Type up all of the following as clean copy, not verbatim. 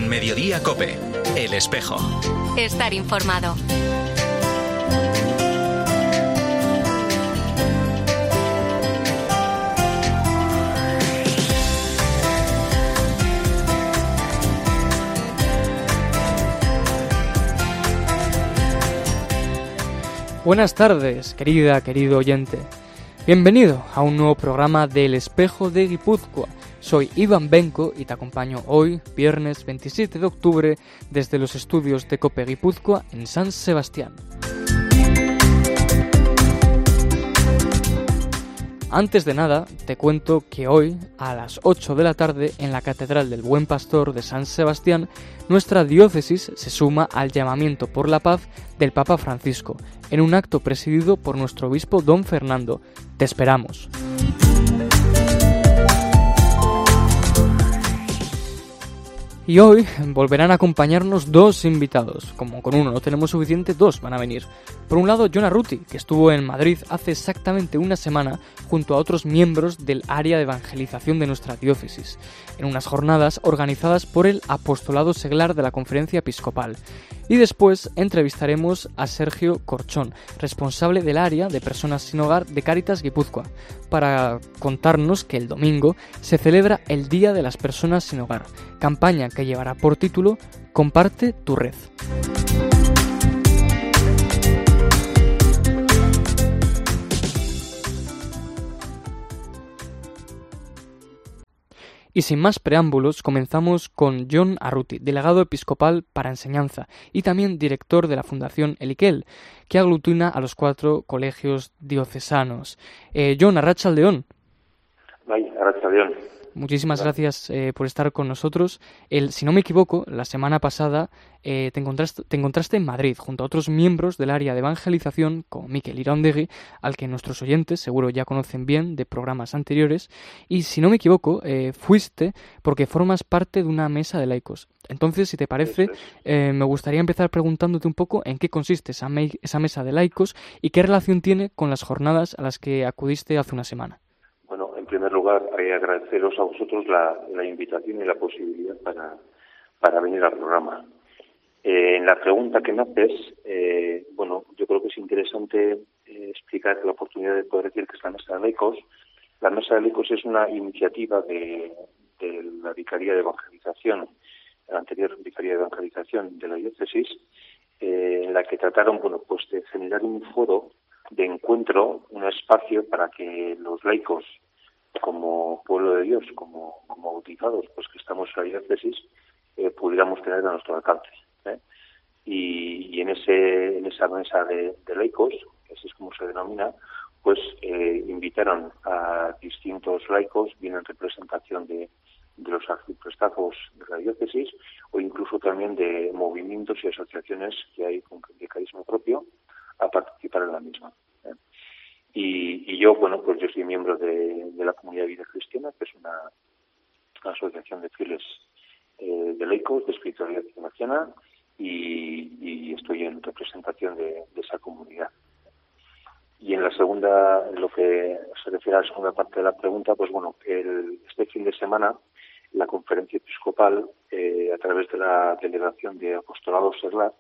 Mediodía COPE. El Espejo. Estar informado. Buenas tardes, querido oyente. Bienvenido a un nuevo programa del Espejo de Guipúzcoa. Soy Iván Benco y te acompaño hoy, viernes 27 de octubre, desde los estudios de COPE Guipúzcoa en San Sebastián. Antes de nada, te cuento que hoy, a las 8 de la tarde, en la Catedral del Buen Pastor de San Sebastián, nuestra diócesis se suma al llamamiento por la paz del Papa Francisco, en un acto presidido por nuestro obispo Don Fernando. Te esperamos. Y hoy volverán a acompañarnos dos invitados. Como con uno no tenemos suficiente, dos van a venir. Por un lado, Jon Arruti, que estuvo en Madrid hace exactamente una semana junto a otros miembros del área de evangelización de nuestra diócesis, en unas jornadas organizadas por el Apostolado Seglar de la Conferencia Episcopal. Y después entrevistaremos a Sergio Corchón, responsable del área de personas sin hogar de Cáritas Guipúzcoa, para contarnos que el domingo se celebra el Día de las Personas sin Hogar, campaña que llevará por título Comparte tu red. Y sin más preámbulos, comenzamos con Jon Arruti, delegado episcopal para enseñanza y también director de la Fundación Eliquel, que aglutina a los 4 colegios diocesanos. Jon, arratsaldeon. Bai, arratsaldeon. Muchísimas gracias por estar con nosotros. Si no me equivoco, la semana pasada te encontraste en Madrid junto a otros miembros del área de evangelización, como Mikel Iraundegui, al que nuestros oyentes seguro ya conocen bien de programas anteriores, y si no me equivoco, fuiste porque formas parte de una mesa de laicos. Entonces, si te parece, me gustaría empezar preguntándote un poco en qué consiste esa mesa de laicos y qué relación tiene con las jornadas a las que acudiste hace una semana. Bueno, en primer lugar, agradeceros a vosotros la invitación y la posibilidad para venir al programa. En la pregunta que me haces, bueno, yo creo que es interesante explicar la oportunidad de poder decir que es la Mesa de Laicos. La Mesa de Laicos es una iniciativa de la Vicaría de Evangelización, la anterior Vicaría de Evangelización de la diócesis, en la que trataron, bueno, pues de generar un foro de encuentro, un espacio para que los laicos, como pueblo de Dios, como bautizados, pues que estamos en la diócesis, pudiéramos tener a nuestro alcance. Y en esa mesa de laicos, así es como se denomina, pues invitaron a distintos laicos, bien en representación de los arciprestazgos de la diócesis, o incluso también de movimientos y asociaciones que hay de carisma propio, a participar en la misma. Y yo, bueno, pues yo soy miembro de la Comunidad de Vida Cristiana, que es una asociación de fieles de laicos de espiritualidad ignaciana, y estoy en representación de esa comunidad. Y en la segunda, en lo que se refiere a la segunda parte de la pregunta, pues bueno, este fin de semana la Conferencia Episcopal, a través de la Delegación de Apostolado Seglar,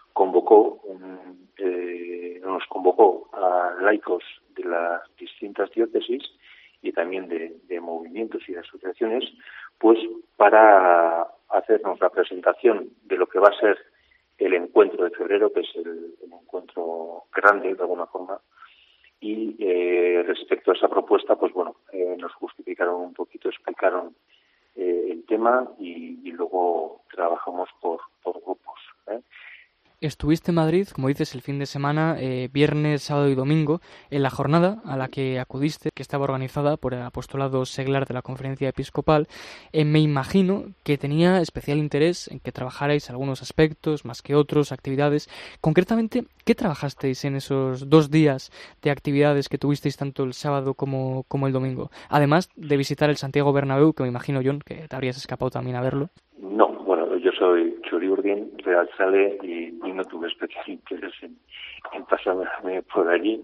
nos convocó a laicos de las distintas diócesis y también de movimientos y de asociaciones, pues para hacernos la presentación de lo que va a ser el encuentro de febrero, que es el encuentro grande de alguna forma, y respecto a esa propuesta, pues bueno, nos justificaron un poquito, explicaron el tema y luego trabajamos por grupos. Estuviste en Madrid, como dices, el fin de semana, viernes, sábado y domingo, en la jornada a la que acudiste, que estaba organizada por el Apostolado Seglar de la Conferencia Episcopal. Me imagino que tenía especial interés en que trabajarais algunos aspectos, más que otros, actividades. Concretamente, ¿qué trabajasteis en esos 2 días de actividades que tuvisteis tanto el sábado como el domingo? Además de visitar el Santiago Bernabéu, que me imagino, Jon, que te habrías escapado también a verlo. No, bueno, yo soy Txuri-Urdin, realzale, y no tuve especial interés en pasarme por allí.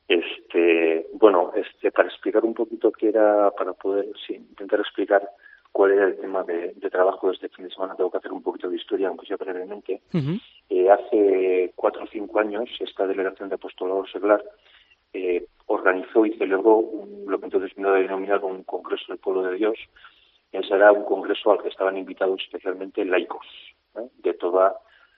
Para explicar un poquito qué era, para poder intentar explicar cuál era el tema de trabajo de este fin de semana. Tengo que hacer un poquito de historia, aunque sea brevemente. Uh-huh. Hace 4 o 5 años, esta delegación de apostolado seglar organizó y celebró lo que entonces vino a denominar un Congreso del Pueblo de Dios. Ese era un congreso al que estaban invitados especialmente laicos, de toda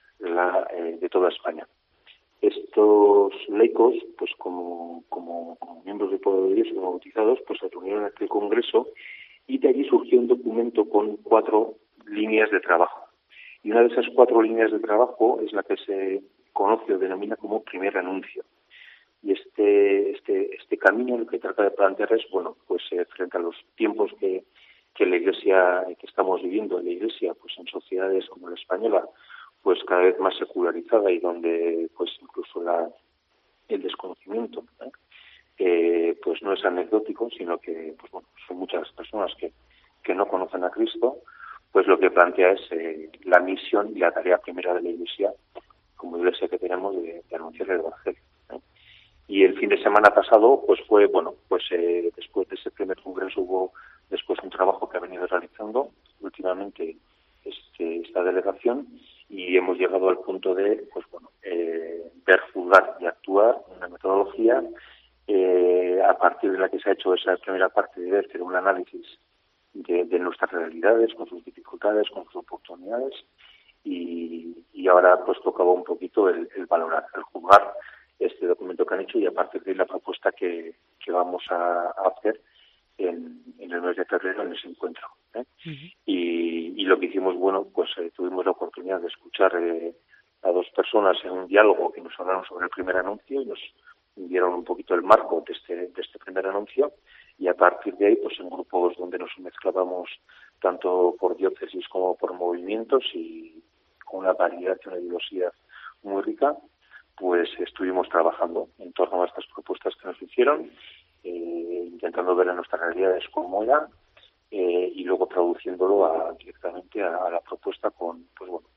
España. Estos laicos, pues como miembros del Pueblo de Dios y como bautizados, pues se reunieron en este congreso y de allí surgió un documento con 4 líneas de trabajo. Y una de esas 4 líneas de trabajo es la que se conoce o denomina como primer anuncio. Y este camino lo que trata de plantear es, pues frente a los tiempos que la Iglesia, que estamos viviendo en la Iglesia, pues en sociedades como la española, pues cada vez más secularizada y donde pues incluso el desconocimiento pues no es anecdótico, sino que pues son muchas personas que no conocen a Cristo, pues lo que plantea es la misión y la tarea primera de la Iglesia, como Iglesia que tenemos, de anunciar el Evangelio. Y el fin de semana pasado, pues fue, después de ese primer congreso hubo después un trabajo que ha venido realizando últimamente esta delegación, y hemos llegado al punto de, ver, juzgar y actuar, una metodología a partir de la que se ha hecho esa primera parte de ver, que era un análisis de nuestras realidades, con sus dificultades, con sus oportunidades, y ahora pues tocaba un poquito el valorar, el juzgar este documento que han hecho y a partir de la propuesta que vamos a hacer en el mes de febrero en ese encuentro. Uh-huh. Y lo que hicimos, tuvimos la oportunidad de escuchar a 2 personas en un diálogo que nos hablaron sobre el primer anuncio y nos dieron un poquito el marco de este primer anuncio, y a partir de ahí, pues en grupos donde nos mezclábamos tanto por diócesis como por movimientos y con una variedad y una diversidad muy rica, pues estuvimos trabajando en torno a estas propuestas que nos hicieron, intentando ver en nuestras realidades cómo era, y luego traduciéndolo directamente a la propuesta con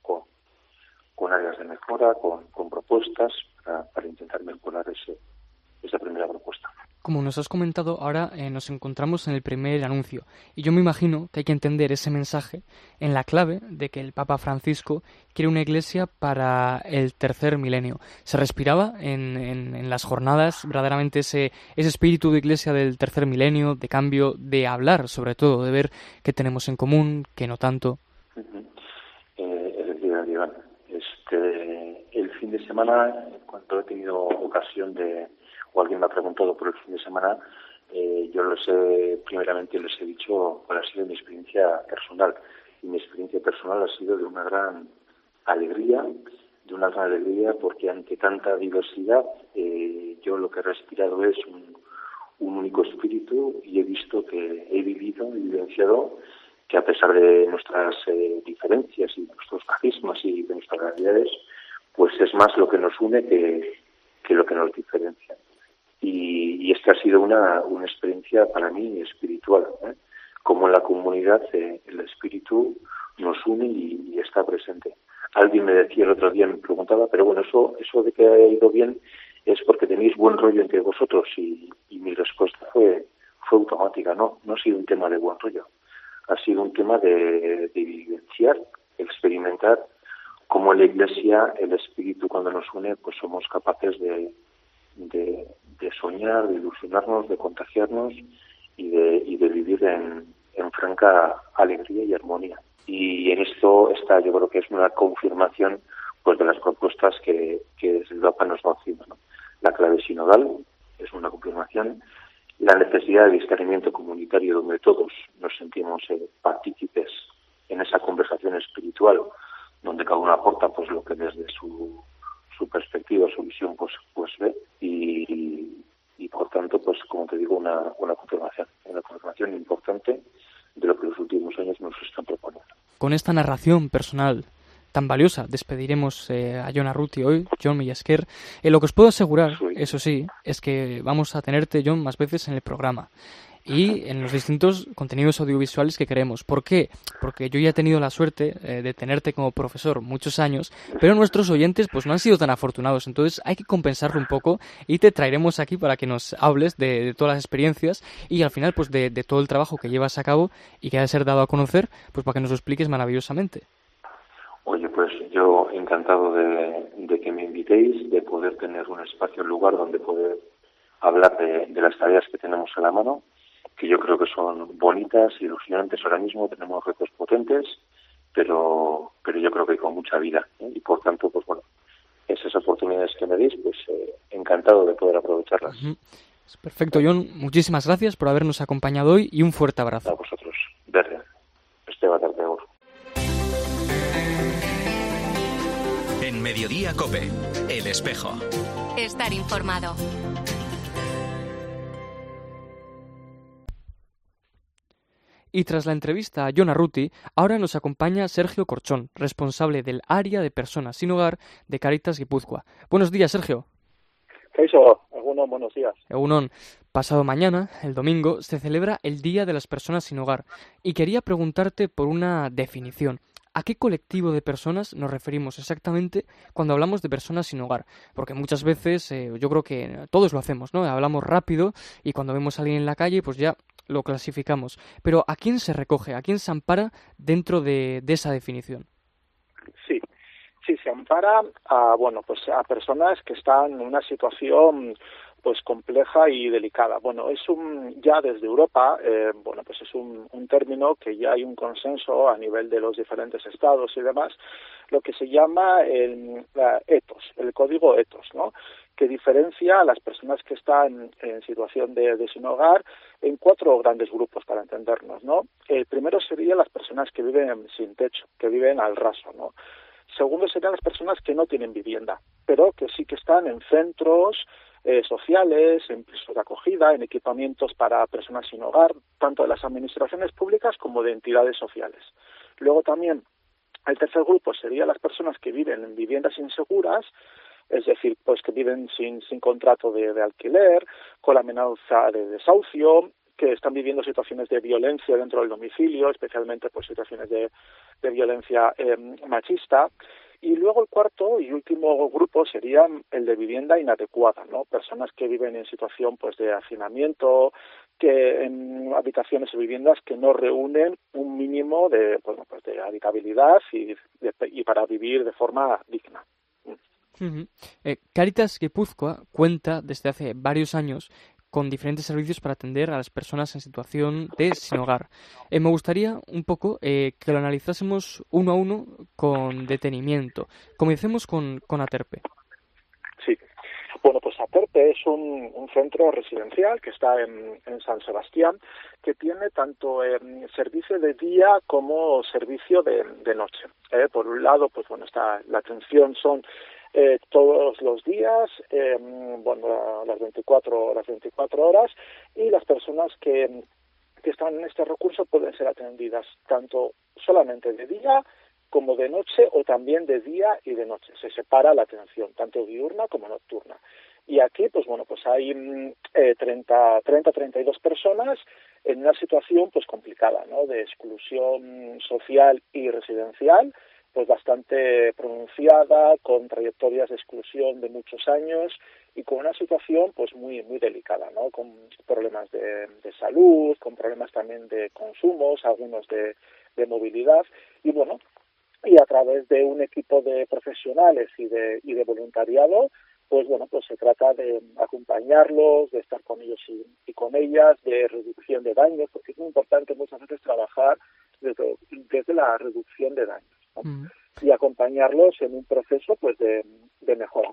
áreas de mejora, con propuestas para intentar mejorar esa primera propuesta. Como nos has comentado, ahora nos encontramos en el primer anuncio, y yo me imagino que hay que entender ese mensaje en la clave de que el Papa Francisco quiere una iglesia para el tercer milenio. ¿Se respiraba en las jornadas verdaderamente ese espíritu de iglesia del tercer milenio, de cambio, de hablar sobre todo, de ver qué tenemos en común, qué no tanto? Efectivamente, Iván. El fin de semana, cuando he tenido ocasión o alguien me ha preguntado por el fin de semana, yo primeramente les he dicho cuál ha sido mi experiencia personal. Y mi experiencia personal ha sido de una gran alegría porque ante tanta diversidad yo lo que he respirado es un único espíritu, y he vivido y vivenciado que a pesar de nuestras diferencias y de nuestros carismas y de nuestras realidades, pues es más lo que nos une que lo que nos diferencia. Y esta ha sido una experiencia para mí espiritual, como en la comunidad el espíritu nos une y está presente. Alguien me decía el otro día, me preguntaba, pero eso de que ha ido bien es porque tenéis buen rollo entre vosotros, y mi respuesta fue automática. No ha sido un tema de buen rollo, ha sido un tema de vivenciar, experimentar cómo en la Iglesia el espíritu, cuando nos une, pues somos capaces de soñar, de ilusionarnos, de contagiarnos y de vivir en franca alegría y armonía. Y en esto yo creo que es una confirmación pues de las propuestas que desde el Papa nos va haciendo, ¿no? La clave sinodal es una confirmación, la necesidad de discernimiento comunitario donde todos nos sentimos partícipes en esa conversación espiritual, donde cada uno aporta pues lo que desde su perspectiva, su visión pues ve, y por tanto pues como te digo una confirmación importante de lo que los últimos años nos están proponiendo. Con esta narración personal tan valiosa despediremos a Jon Arruti hoy, Jon Millesquer. Lo que os puedo asegurar, eso sí, es que vamos a tenerte, Jon, más veces en el programa. y en los distintos contenidos audiovisuales que creemos. ¿Por qué? Porque yo ya he tenido la suerte de tenerte como profesor muchos años, pero nuestros oyentes pues no han sido tan afortunados, entonces hay que compensarlo un poco y te traeremos aquí para que nos hables de todas las experiencias y al final pues de todo el trabajo que llevas a cabo y que ha de ser dado a conocer, pues para que nos lo expliques maravillosamente. Oye, pues yo encantado de que me invitéis, de poder tener un espacio, un lugar donde poder hablar de las tareas que tenemos a la mano, que yo creo que son bonitas, ilusionantes ahora mismo, tenemos retos potentes, pero yo creo que con mucha vida, ¿eh? Y por tanto, pues bueno, esas oportunidades que me deis, pues encantado de poder aprovecharlas. Perfecto, Jon, muchísimas gracias por habernos acompañado hoy y un fuerte abrazo. A vosotros, Berria. Esteba Tarteagor. En Mediodía COPE, El Espejo. Estar informado. Y tras la entrevista a Jon Arruti, ahora nos acompaña Sergio Corchón, responsable del área de personas sin hogar de Cáritas Guipúzcoa. Buenos días, Sergio. Eso, Egunon, buenos días. Egunon, pasado mañana, el domingo, se celebra el Día de las Personas sin Hogar y quería preguntarte por una definición. ¿A qué colectivo de personas nos referimos exactamente cuando hablamos de personas sin hogar? Porque muchas veces, yo creo que todos lo hacemos, ¿no? Hablamos rápido y cuando vemos a alguien en la calle, pues ya lo clasificamos. Pero ¿a quién se recoge? ¿A quién se ampara dentro de esa definición? Sí, se ampara a personas que están en una situación pues compleja y delicada. Bueno, ya desde Europa, es un término que ya hay un consenso a nivel de los diferentes estados y demás, lo que se llama el código ETOS, ¿no? Que diferencia a las personas que están en situación de sin hogar en 4 grandes grupos, para entendernos, ¿no? El primero sería las personas que viven sin techo, que viven al raso, ¿no? Segundo serían las personas que no tienen vivienda, pero que sí que están en centros sociales, en pisos de acogida, en equipamientos para personas sin hogar, tanto de las administraciones públicas como de entidades sociales. Luego también el tercer grupo sería las personas que viven en viviendas inseguras, es decir, pues que viven sin contrato de alquiler, con la amenaza de desahucio, que están viviendo situaciones de violencia dentro del domicilio, especialmente pues situaciones de violencia machista. Y luego el cuarto y último grupo sería el de vivienda inadecuada, ¿no? Personas que viven en situación pues de hacinamiento, que en habitaciones o viviendas que no reúnen un mínimo de habitabilidad y para vivir de forma digna. Cáritas Guipúzcoa cuenta desde hace varios años con diferentes servicios para atender a las personas en situación de sin hogar. Me gustaría un poco que lo analizásemos uno a uno con detenimiento. Comencemos con Aterpe. Sí. Bueno, pues Aterpe es un centro residencial que está en San Sebastián, que tiene tanto servicio de día como servicio de noche. Por un lado, está la atención son todos los días, las 24 horas, y las personas que están en este recurso pueden ser atendidas tanto solamente de día como de noche o también de día y de noche. Se separa la atención, tanto diurna como nocturna. Y aquí, hay 32 personas en una situación complicada, ¿no? De exclusión social y residencial, bastante pronunciada, con trayectorias de exclusión de muchos años y con una situación muy muy delicada, ¿no? Con problemas de salud, con problemas también de consumos, algunos de movilidad y a través de un equipo de profesionales y de voluntariado, se trata de acompañarlos, de estar con ellos y con ellas, de reducción de daños, porque es muy importante muchas veces trabajar desde la reducción de daños, ¿no? Y acompañarlos en un proceso de mejora.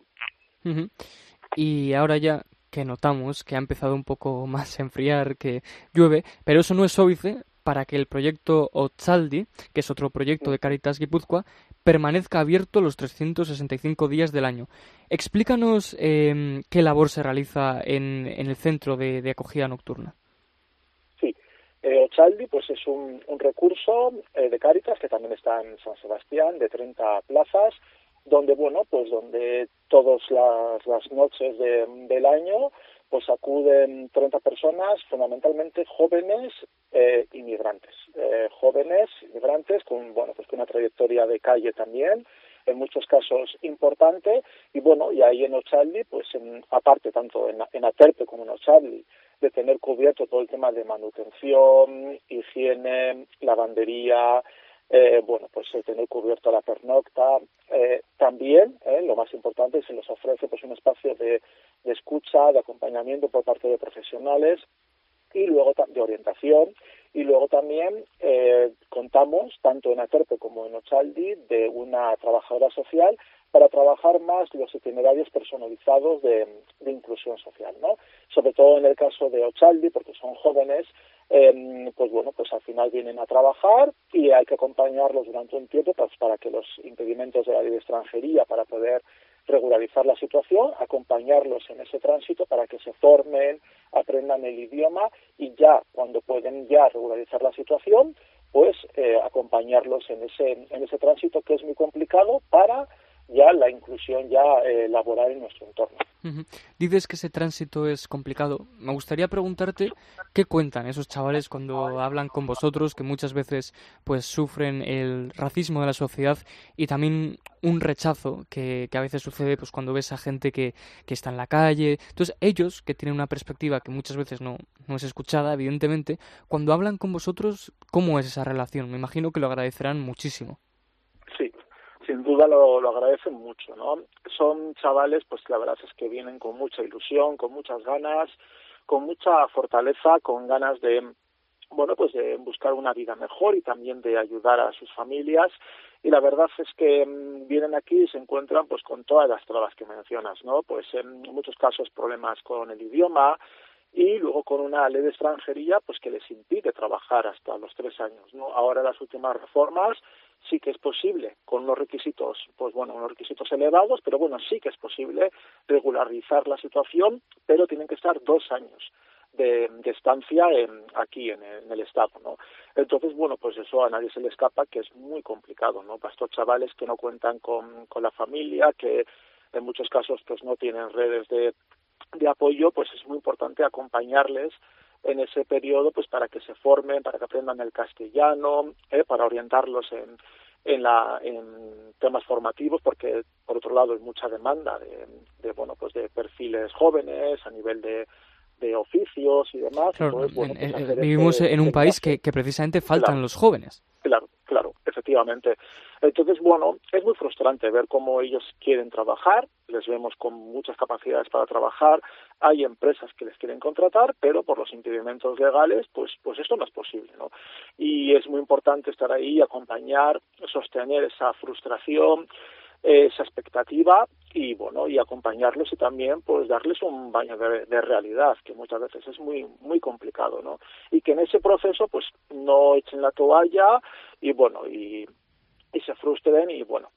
Y ahora ya que notamos que ha empezado un poco más a enfriar, que llueve, pero eso no es óbice para que el proyecto Otzaldi, que es otro proyecto de Cáritas Guipúzcoa, permanezca abierto los 365 días del año. Explícanos qué labor se realiza en el centro de acogida nocturna. Sí, Otzaldi es un recurso de Cáritas que también está en San Sebastián, de 30 plazas, donde donde todas las noches del año pues acuden 30 personas, fundamentalmente jóvenes inmigrantes. Jóvenes inmigrantes con, bueno, pues con una trayectoria de calle también, en muchos casos importante, y bueno, y ahí en Otxaldi, pues aparte tanto en Aterpe como en Otxaldi, de tener cubierto todo el tema de manutención, higiene, lavandería, bueno, pues tener cubierto la pernocta. También, lo más importante, se les ofrece pues un espacio de escucha, de acompañamiento por parte de profesionales y luego de orientación. Y luego también contamos, tanto en Aterpe como en Otxaldi, de una trabajadora social para trabajar más los itinerarios personalizados de inclusión social, ¿no? Sobre todo en el caso de Otxaldi, porque son jóvenes, pues bueno, pues al final vienen a trabajar y hay que acompañarlos durante un tiempo pues, para que los impedimentos de la ley de extranjería, para poder regularizar la situación, acompañarlos en ese tránsito para que se formen, aprendan el idioma y ya cuando pueden ya regularizar la situación, pues acompañarlos en ese tránsito que es muy complicado para ya la inclusión ya laboral en nuestro entorno. Dices que ese tránsito es complicado. Me gustaría preguntarte qué cuentan esos chavales cuando hablan con vosotros, que muchas veces pues sufren el racismo de la sociedad y también un rechazo que a veces sucede pues cuando ves a gente que está en la calle. Entonces ellos, que tienen una perspectiva que muchas veces no es escuchada, evidentemente, cuando hablan con vosotros, ¿cómo es esa relación? Me imagino que lo agradecerán muchísimo. Sí. Sin duda lo agradecen mucho, ¿no? Son chavales, pues la verdad es que vienen con mucha ilusión, con muchas ganas, con mucha fortaleza, con ganas de, bueno, pues de buscar una vida mejor y también de ayudar a sus familias. Y la verdad es que vienen aquí y se encuentran pues con todas las trabas que mencionas, ¿no? Pues en muchos casos problemas con el idioma, y luego con una ley de extranjería pues que les impide trabajar hasta los 3 años, ¿no? Ahora las últimas reformas sí que es posible, con unos requisitos, pues bueno, unos requisitos elevados, pero bueno, sí que es posible regularizar la situación, pero tienen que estar 2 años de estancia aquí en el Estado, ¿no? Entonces, bueno, pues eso a nadie se le escapa, que es muy complicado, ¿no? Para estos chavales que no cuentan con la familia, que en muchos casos pues no tienen redes de apoyo, pues es muy importante acompañarles en ese periodo pues para que se formen, para que aprendan el castellano, para orientarlos en temas formativos, porque por otro lado hay mucha demanda de bueno pues de perfiles jóvenes a nivel de oficios y demás. Claro, entonces, bueno, pues vivimos en un país que precisamente faltan los jóvenes. Claro, efectivamente. Entonces, bueno, es muy frustrante ver cómo ellos quieren trabajar, les vemos con muchas capacidades para trabajar, hay empresas que les quieren contratar, pero por los impedimentos legales, pues esto no es posible, ¿no? Y es muy importante estar ahí, acompañar, sostener esa frustración, esa expectativa y bueno, y acompañarlos y también pues darles un baño de realidad, que muchas veces es muy muy complicado, ¿no? Y que en ese proceso pues no echen la toalla y bueno, y se frustren y bueno,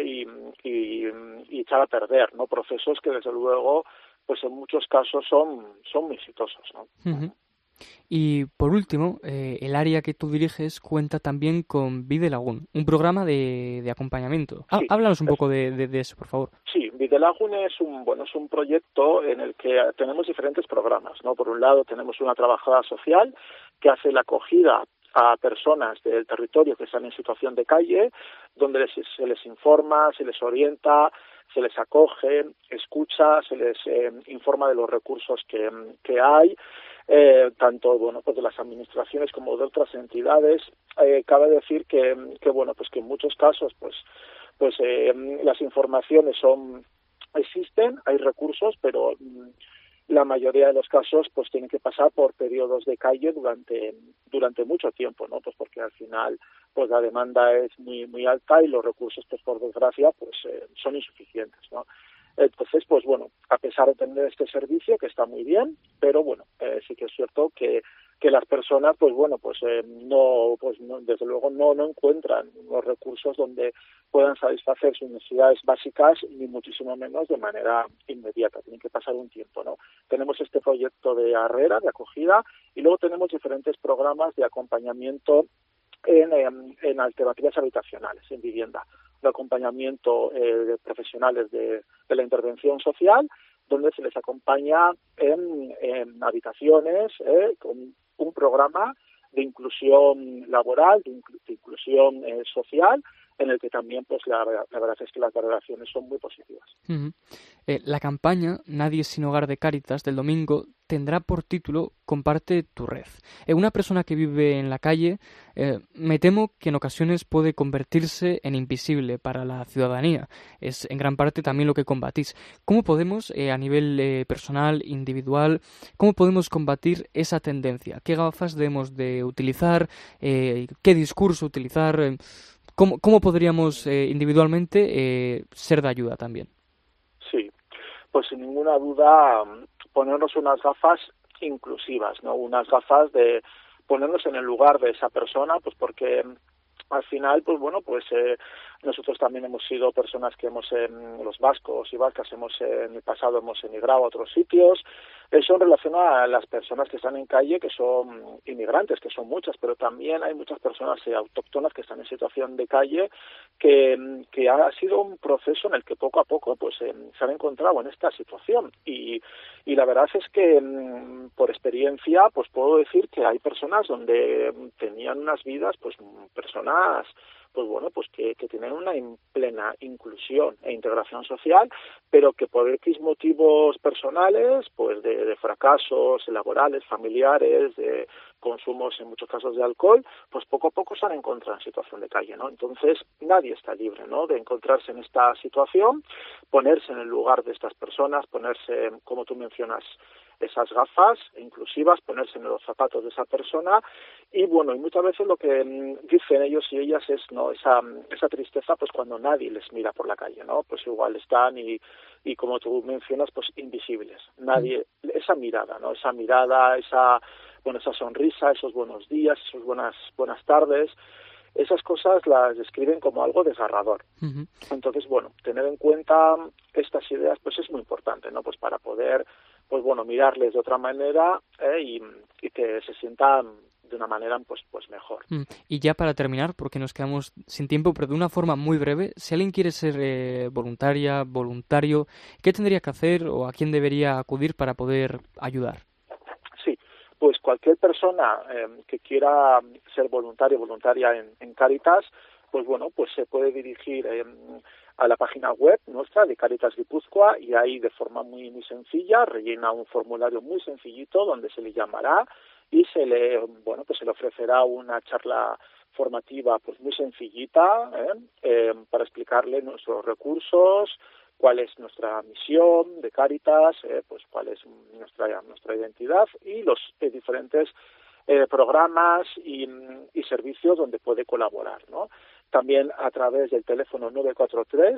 y echar a perder, ¿no? Procesos que desde luego pues en muchos casos son muy exitosos, ¿no? Uh-huh. Y por último, el área que tú diriges cuenta también con Bidelagun, un programa de acompañamiento. Sí, háblanos un poco de eso, por favor. Sí, Bidelagun es un proyecto en el que tenemos diferentes programas, ¿no? Por un lado tenemos una trabajadora social que hace la acogida a personas del territorio que están en situación de calle, donde se les informa, se les orienta, se les acoge, escucha, se les informa de los recursos que hay, tanto bueno pues de las administraciones como de otras entidades. Cabe decir que bueno pues que en muchos casos pues las informaciones existen, hay recursos, pero la mayoría de los casos pues tienen que pasar por periodos de calle durante mucho tiempo, ¿no? Pues porque al final pues la demanda es muy muy alta y los recursos pues por desgracia pues son insuficientes, ¿no? Entonces pues bueno, a pesar de tener este servicio que está muy bien, pero bueno, sí que es cierto que las personas pues bueno pues no desde luego no encuentran los recursos donde puedan satisfacer sus necesidades básicas ni muchísimo menos de manera inmediata, tienen que pasar un tiempo, ¿no? Tenemos este proyecto de Arrera, de acogida, y luego tenemos diferentes programas de acompañamiento en alternativas habitacionales, en vivienda, de acompañamiento de profesionales de la intervención social, donde se les acompaña en habitaciones con un programa de inclusión laboral, de inclusión social, en el que también pues la verdad es que las valoraciones son muy positivas. Uh-huh. La campaña Nadie sin hogar de Cáritas del domingo tendrá por título Comparte tu red. Una persona que vive en la calle, me temo que en ocasiones puede convertirse en invisible para la ciudadanía. Es en gran parte también lo que combatís. ¿Cómo podemos, a nivel personal, individual, cómo podemos combatir esa tendencia? ¿Qué gafas debemos de utilizar? ¿Qué discurso utilizar? ¿Cómo podríamos individualmente ser de ayuda también? Sí, pues sin ninguna duda ponernos unas gafas inclusivas, ¿no? Unas gafas de ponernos en el lugar de esa persona, pues porque al final, pues bueno, pues nosotros también hemos sido personas que los vascos y vascas en el pasado hemos emigrado a otros sitios. Eso en relación a las personas que están en calle, que son inmigrantes, que son muchas, pero también hay muchas personas autóctonas que están en situación de calle, que ha sido un proceso en el que poco a poco pues se han encontrado en esta situación. Y la verdad es que por experiencia pues puedo decir que hay personas donde tenían unas vidas, pues personas pues bueno, pues que tienen una plena inclusión e integración social, pero que por X motivos personales, pues de fracasos laborales, familiares, de consumos en muchos casos de alcohol, pues poco a poco se han encontrado en situación de calle, ¿no? Entonces nadie está libre, ¿no?, de encontrarse en esta situación, ponerse en el lugar de estas personas, ponerse, como tú mencionas, esas gafas inclusivas, ponerse en los zapatos de esa persona y bueno, y muchas veces lo que dicen ellos y ellas es, ¿no?, esa tristeza pues cuando nadie les mira por la calle, ¿no? Pues igual están y como tú mencionas, pues invisibles. Nadie, esa mirada, ¿no? Esa mirada, esa sonrisa, esos buenos días, esas buenas tardes, esas cosas las describen como algo desgarrador. Uh-huh. Entonces, bueno, tener en cuenta estas ideas pues es muy importante, ¿no? Pues para poder pues bueno, mirarles de otra manera y que se sientan de una manera pues mejor. Y ya para terminar, porque nos quedamos sin tiempo, pero de una forma muy breve, si alguien quiere ser voluntario, ¿qué tendría que hacer o a quién debería acudir para poder ayudar? Sí, pues cualquier persona que quiera ser voluntaria en Cáritas, pues bueno, pues se puede dirigir a la página web nuestra de Cáritas Guipúzcoa y ahí de forma muy muy sencilla rellena un formulario muy sencillito donde se le llamará y se le ofrecerá una charla formativa pues muy sencillita para explicarle nuestros recursos, cuál es nuestra misión de Cáritas, pues cuál es nuestra identidad y los diferentes programas y servicios donde puede colaborar, ¿no? También a través del teléfono 943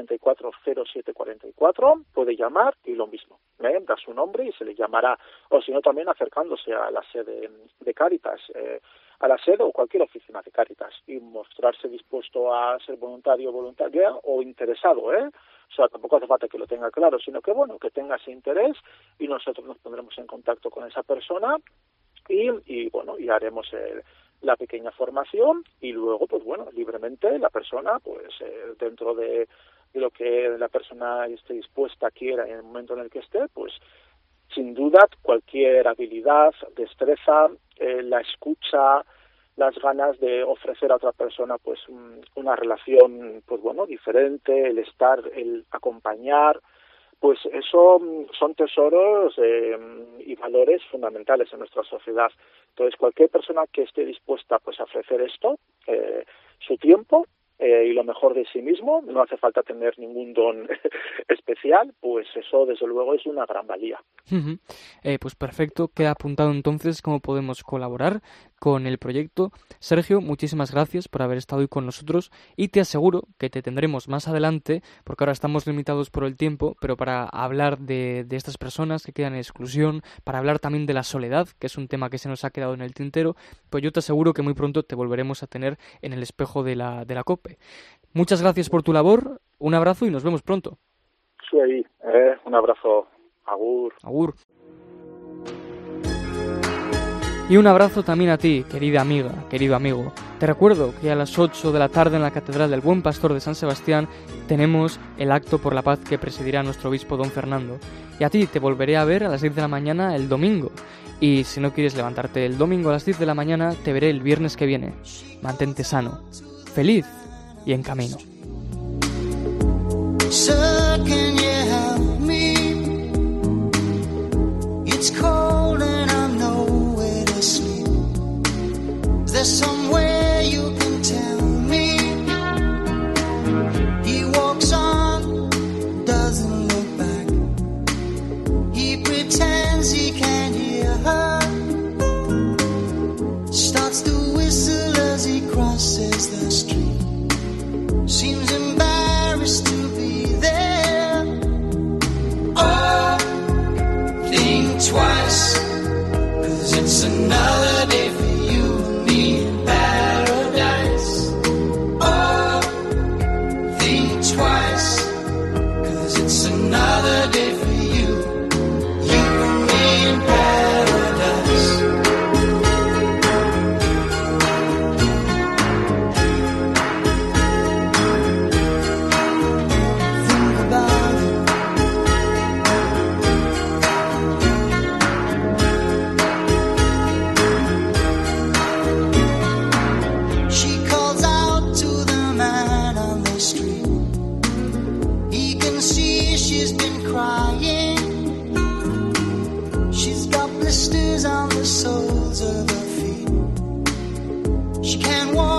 440744 puede llamar y lo mismo, da su nombre y se le llamará, o si no también acercándose a la sede de Cáritas, a la sede o cualquier oficina de Cáritas y mostrarse dispuesto a ser voluntaria o interesado, O sea, tampoco hace falta que lo tenga claro, sino que bueno, que tenga ese interés y nosotros nos pondremos en contacto con esa persona y haremos la pequeña formación y luego pues bueno, libremente la persona pues dentro de lo que la persona esté dispuesta, quiera en el momento en el que esté, pues sin duda cualquier habilidad, destreza, la escucha, las ganas de ofrecer a otra persona pues una relación pues bueno, diferente, el acompañar, pues eso son tesoros y valores fundamentales en nuestra sociedad. Entonces, cualquier persona que esté dispuesta pues a ofrecer esto, su tiempo y lo mejor de sí mismo, no hace falta tener ningún don especial, pues eso desde luego es una gran valía. Uh-huh. Pues perfecto, queda apuntado entonces cómo podemos colaborar con el proyecto. Sergio, muchísimas gracias por haber estado hoy con nosotros y te aseguro que te tendremos más adelante, porque ahora estamos limitados por el tiempo, pero para hablar de estas personas que quedan en exclusión, para hablar también de la soledad, que es un tema que se nos ha quedado en el tintero, pues yo te aseguro que muy pronto te volveremos a tener en el espejo de la COPE. Muchas gracias por tu labor, un abrazo y nos vemos pronto. Sí, ahí, un abrazo. Agur. Agur. Y un abrazo también a ti, querida amiga, querido amigo. Te recuerdo que a las 8 de la tarde en la Catedral del Buen Pastor de San Sebastián tenemos el acto por la paz que presidirá nuestro obispo don Fernando. Y a ti te volveré a ver a las 10 de la mañana el domingo. Y si no quieres levantarte el domingo a las 10 de la mañana, te veré el viernes que viene. Mantente sano, feliz y en camino. There's somewhere you can tell me. He walks on, doesn't look back. He pretends he can't hear her. Starts to whistle as he crosses the street. Seems embarrassed to be there. Oh, think twice, 'cause it's another day for you. Twice, 'cause it's another day for you, you and me in paradise. Think about it. She calls out to the man on the street. She's been crying. She's got blisters on the soles of her feet. She can't walk.